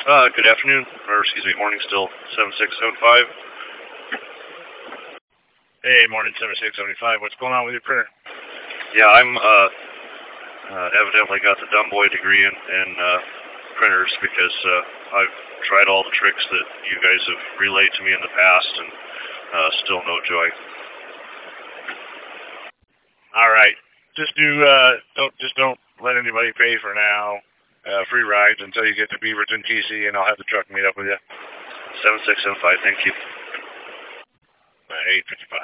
Good afternoon, or excuse me, morning still, 7675. Hey, morning 7675. What's going on with your printer? Yeah, I'm evidently got the dumb boy degree in printers because I've tried all the tricks that you guys have relayed to me in the past and still no joy. All right. Don't let anybody pay for now. Free rides until you get to Beaverton, TC, and I'll have the truck meet up with you. 7675, thank you. 855.